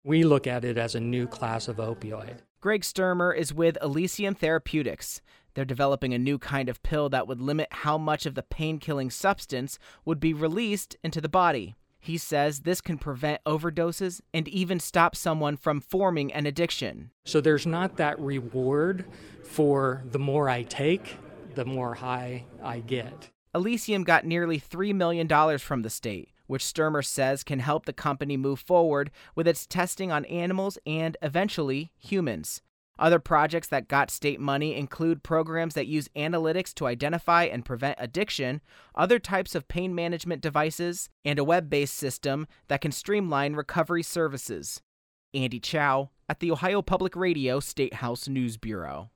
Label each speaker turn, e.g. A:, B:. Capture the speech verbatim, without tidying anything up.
A: We look at it as a new class of opioid.
B: Greg Sturmer is with Elysium Therapeutics. They're developing a new kind of pill that would limit how much of the pain-killing substance would be released into the body. He says this can prevent overdoses and even stop someone from forming an addiction.
A: So there's not that reward for the more I take, the more high I get.
B: Elysium got nearly three million dollars from the state, which Sturmer says can help the company move forward with its testing on animals and, eventually, humans. Other projects that got state money include programs that use analytics to identify and prevent addiction, other types of pain management devices, and a web-based system that can streamline recovery services. Andy Chow at the Ohio Public Radio State House News Bureau.